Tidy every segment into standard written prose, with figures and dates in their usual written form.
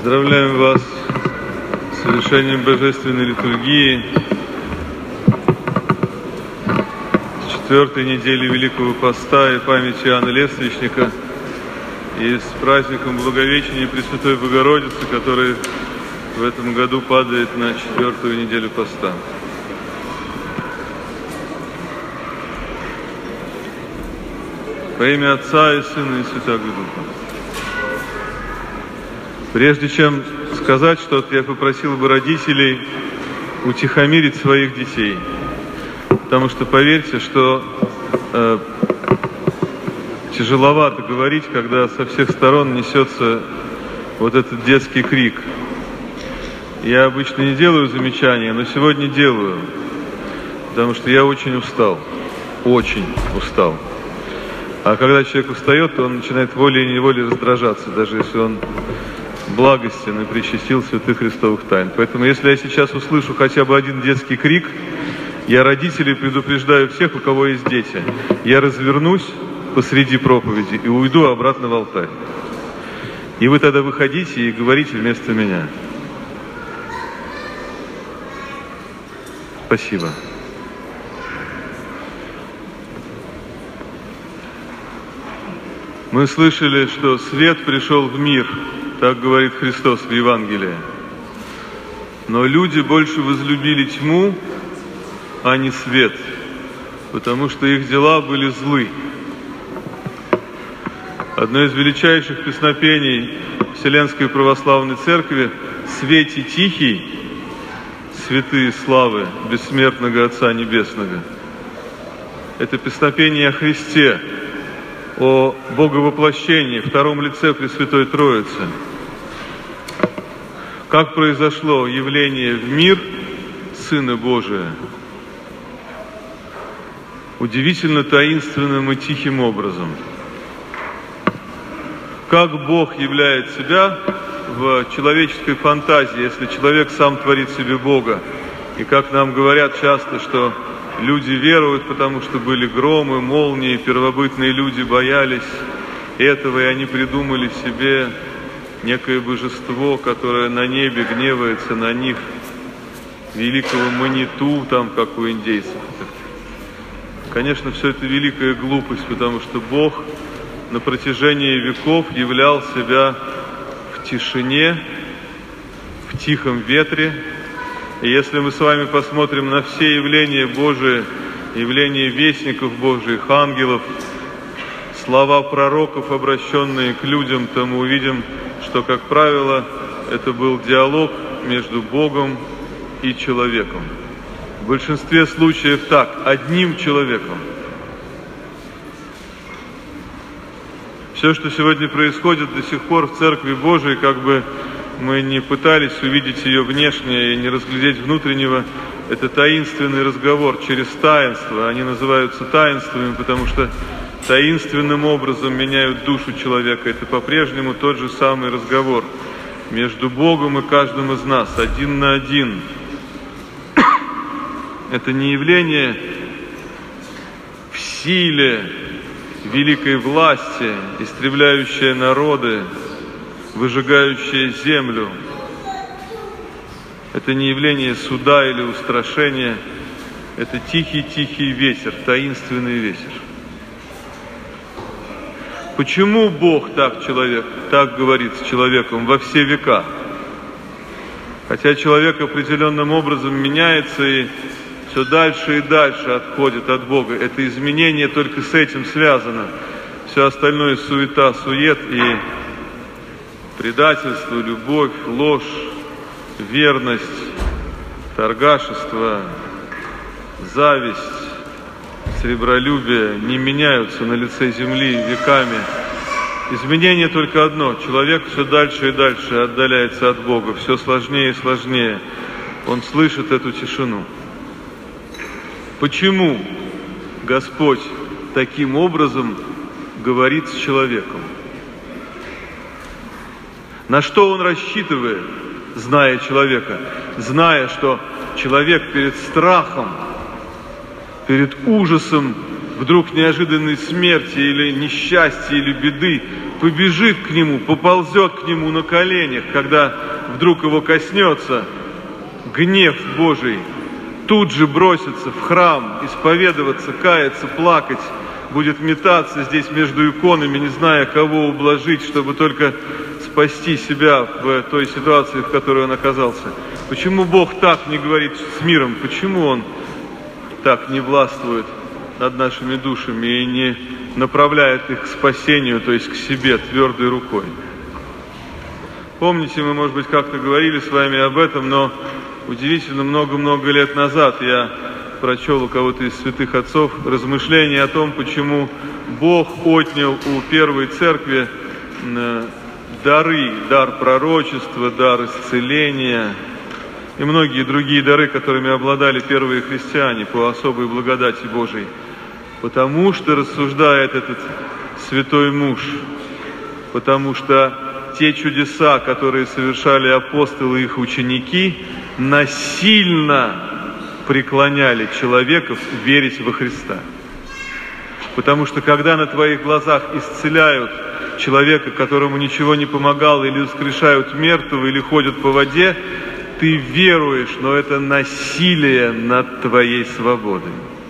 Поздравляем вас с совершением Божественной литургии, с 4-й недели Великого Поста и памяти Иоанна Лествичника, и с праздником Благовещения Пресвятой Богородицы, который в этом году падает на 4-ю неделю Поста. Во имя Отца и Сына и Святаго Духа. Прежде чем сказать что-то, я попросил бы родителей утихомирить своих детей. Потому что, поверьте, что тяжеловато говорить, когда со всех сторон несется вот этот детский крик. Я обычно не делаю замечания, но сегодня делаю, потому что я очень устал. Очень устал. А когда человек устает, то он начинает волей-неволей раздражаться, даже если он благостен и причастил святых христовых тайн. Поэтому, если я сейчас услышу хотя бы один детский крик, я родителей предупреждаю всех, у кого есть дети. Я развернусь посреди проповеди и уйду обратно в алтарь. И вы тогда выходите и говорите вместо меня. Спасибо. Мы слышали, что свет пришел в мир, так говорит Христос в Евангелии. Но люди больше возлюбили тьму, а не свет, потому что их дела были злы. Одно из величайших песнопений Вселенской Православной Церкви «Свете тихий, святые славы бессмертного Отца Небесного». Это песнопение о Христе, о Боговоплощении, втором лице Пресвятой Троицы. Как произошло явление в мир Сына Божия? Удивительно таинственным и тихим образом. Как Бог являет себя в человеческой фантазии, если человек сам творит себе Бога. И как нам говорят часто, что люди веруют, потому что были громы, молнии, первобытные люди боялись этого, и они придумали себе некое божество, которое на небе гневается на них, великого Маниту, там, как у индейцев. Конечно, все это великая глупость, потому что Бог на протяжении веков являл себя в тишине, в тихом ветре. И если мы с вами посмотрим на все явления Божии, явления вестников Божьих, ангелов, слова пророков, обращенные к людям, то мы увидим, что, как правило, это был диалог между Богом и человеком. В большинстве случаев так, одним человеком. Все, что сегодня происходит до сих пор в Церкви Божией, как бы мы не пытались увидеть ее внешнее и не разглядеть внутреннего, это таинственный разговор через таинство. Они называются таинствами, потому что таинственным образом меняют душу человека. Это по-прежнему тот же самый разговор между Богом и каждым из нас, один на один. Это не явление в силе великой власти, истребляющее народы, выжигающее землю. Это не явление суда или устрашения. Это тихий-тихий ветер, таинственный ветер. Почему Бог так говорит с человеком во все века? Хотя человек определенным образом меняется и все дальше и дальше отходит от Бога. Это изменение только с этим связано. Все остальное суета, сует и предательство, любовь, ложь, верность, торгашество, зависть, сребролюбие не меняются на лице земли веками. Изменение только одно. Человек все дальше и дальше отдаляется от Бога, все сложнее и сложнее. Он слышит эту тишину. Почему Господь таким образом говорит с человеком? На что Он рассчитывает, зная человека, зная, что человек перед страхом, перед ужасом вдруг неожиданной смерти или несчастья или беды, побежит к Нему, поползет к Нему на коленях, когда вдруг его коснется гнев Божий, тут же бросится в храм, исповедоваться, каяться, плакать, будет метаться здесь между иконами, не зная, кого ублажить, чтобы только спасти себя в той ситуации, в которой он оказался. Почему Бог так не говорит с миром? Почему Он так не властвует над нашими душами и не направляет их к спасению, то есть к себе твердой рукой? Помните, мы, может быть, как-то говорили с вами об этом, но удивительно, много-много лет назад я прочел у кого-то из святых отцов размышления о том, почему Бог отнял у первой церкви дары, дар пророчества, дар исцеления и многие другие дары, которыми обладали первые христиане по особой благодати Божией. Потому что, рассуждает этот святой муж, потому что те чудеса, которые совершали апостолы и их ученики, насильно преклоняли человека верить во Христа. Потому что когда на твоих глазах исцеляют человека, которому ничего не помогало, или воскрешают мертвого, или ходят по воде, ты веруешь, но это насилие над твоей свободой.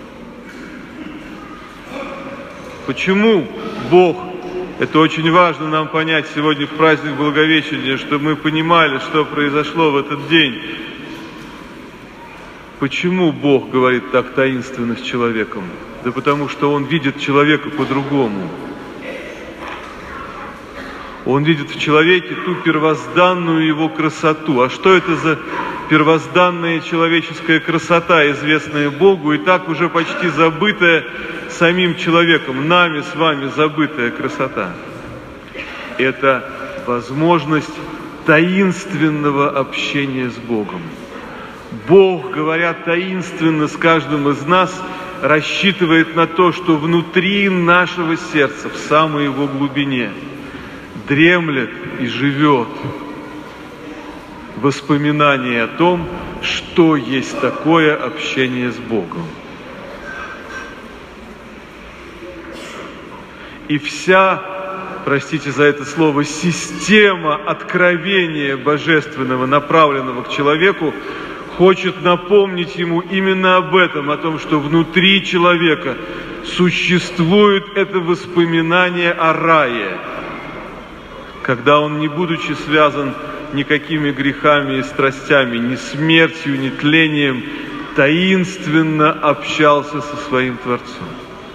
Почему Бог, это очень важно нам понять сегодня в праздник Благовещения, чтобы мы понимали, что произошло в этот день. Почему Бог говорит так таинственно с человеком? Да потому что Он видит человека по-другому. Он видит в человеке ту первозданную его красоту. А что это за первозданная человеческая красота, известная Богу, и так уже почти забытая самим человеком, нами с вами забытая красота? Это возможность таинственного общения с Богом. Бог, говоря таинственно с каждым из нас, рассчитывает на то, что внутри нашего сердца, в самой его глубине, дремлет и живет воспоминание о том, что есть такое общение с Богом. И вся, простите за это слово, система откровения божественного, направленного к человеку, хочет напомнить ему именно об этом, о том, что внутри человека существует это воспоминание о рае, когда он, не будучи связан никакими грехами и страстями, ни смертью, ни тлением, таинственно общался со своим Творцом.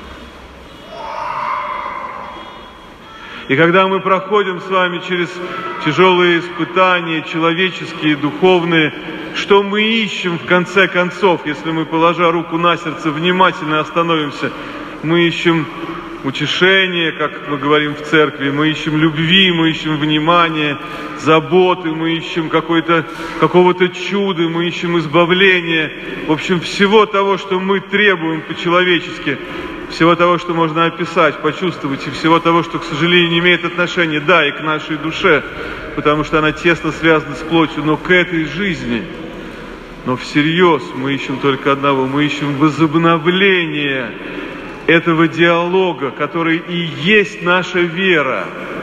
И когда мы проходим с вами через тяжелые испытания, человеческие, духовные, что мы ищем в конце концов, если мы, положа руку на сердце, внимательно остановимся? Мы ищем утешение, как мы говорим в церкви, мы ищем любви, мы ищем внимания, заботы, мы ищем какого-то чуда, мы ищем избавления. В общем, всего того, что мы требуем по-человечески, всего того, что можно описать, почувствовать, и всего того, что, к сожалению, не имеет отношения, да, и к нашей душе, потому что она тесно связана с плотью, но к этой жизни. Но всерьез мы ищем только одного, мы ищем возобновление этого диалога, который и есть наша вера,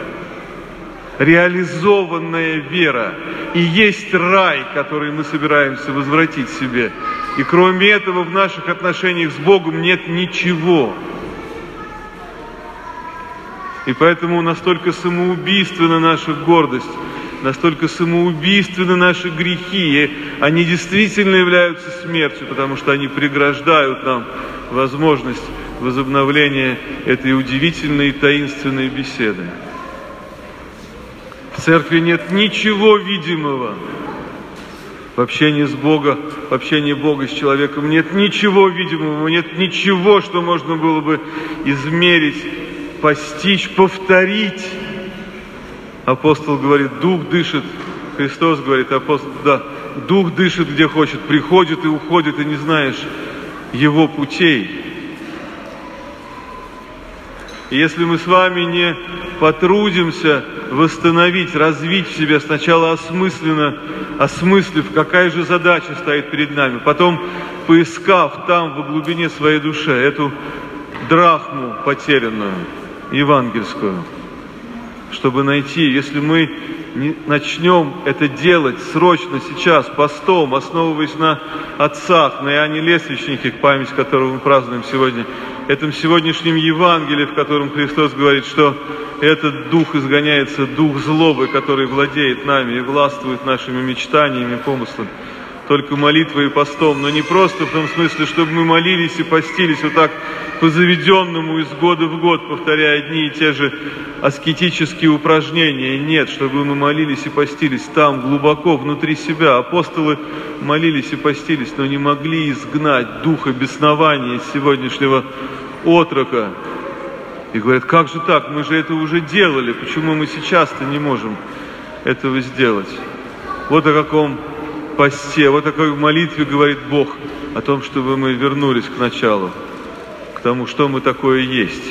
реализованная вера, и есть рай, который мы собираемся возвратить себе. И кроме этого в наших отношениях с Богом нет ничего. И поэтому настолько самоубийственна наша гордость, настолько самоубийственны наши грехи, и они действительно являются смертью, потому что они преграждают нам возможность возобновления этой удивительной и таинственной беседы. В церкви нет ничего видимого. В общении с Богом, в общении Бога с человеком нет ничего видимого, нет ничего, что можно было бы измерить, постичь, повторить. Апостол говорит, Дух дышит, Христос говорит, апостол, да, Дух дышит где хочет, приходит и уходит, и не знаешь Его путей. И если мы с вами не потрудимся восстановить, развить в себе, сначала осмыслив, какая же задача стоит перед нами, потом поискав там, во глубине своей души, эту драхму потерянную, евангельскую, чтобы найти. Если мы не начнем это делать срочно сейчас, постом, основываясь на отцах, на Иоанне Лествичнике, память которого мы празднуем сегодня, этом сегодняшнем Евангелии, в котором Христос говорит, что этот дух изгоняется, дух злобы, который владеет нами и властвует нашими мечтаниями и помыслами, только молитвой и постом, но не просто в том смысле, чтобы мы молились и постились вот так по заведенному из года в год, повторяя одни и те же аскетические упражнения. Нет, чтобы мы молились и постились там, глубоко, внутри себя. Апостолы молились и постились, но не могли изгнать духа беснования из сегодняшнего отрока. И говорят, как же так, мы же это уже делали, почему мы сейчас-то не можем этого сделать? Вот о каком посте, вот о какой молитве говорит Бог, о том, чтобы мы вернулись к началу, к тому, что мы такое есть.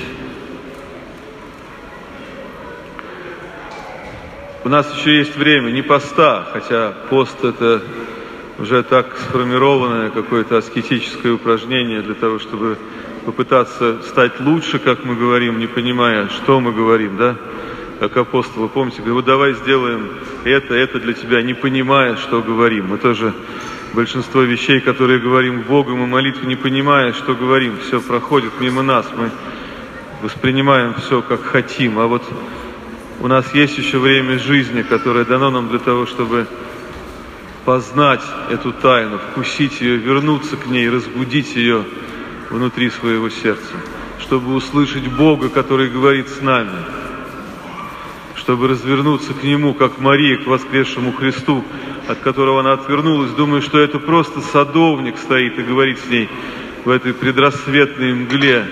У нас еще есть время не поста, хотя пост это уже так сформированное какое-то аскетическое упражнение для того, чтобы попытаться стать лучше, как мы говорим, не понимая, что мы говорим, да? Как апостолы, помните, говорят, вот давай сделаем это для тебя, не понимая, что говорим. Мы тоже большинство вещей, которые говорим Богом и молитве, не понимая, что говорим, все проходит мимо нас, мы воспринимаем все, как хотим. А вот у нас есть еще время жизни, которое дано нам для того, чтобы познать эту тайну, вкусить ее, вернуться к ней, разбудить ее внутри своего сердца, чтобы услышать Бога, который говорит с нами, чтобы развернуться к Нему, как Мария, к воскресшему Христу, от которого она отвернулась, думая, что это просто садовник стоит и говорит с ней в этой предрассветной мгле.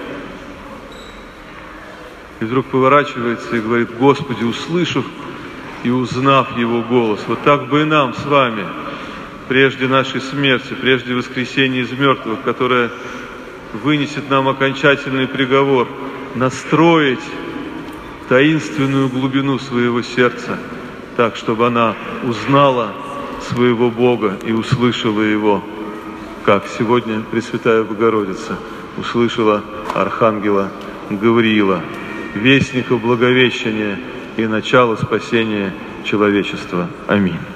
И вдруг поворачивается и говорит, Господи, услышав и узнав Его голос. Вот так бы и нам с вами, прежде нашей смерти, прежде воскресения из мертвых, которое вынесет нам окончательный приговор, настроить таинственную глубину своего сердца, так, чтобы она узнала своего Бога и услышала Его, как сегодня Пресвятая Богородица услышала Архангела Гавриила, вестника благовещания и начала спасения человечества. Аминь.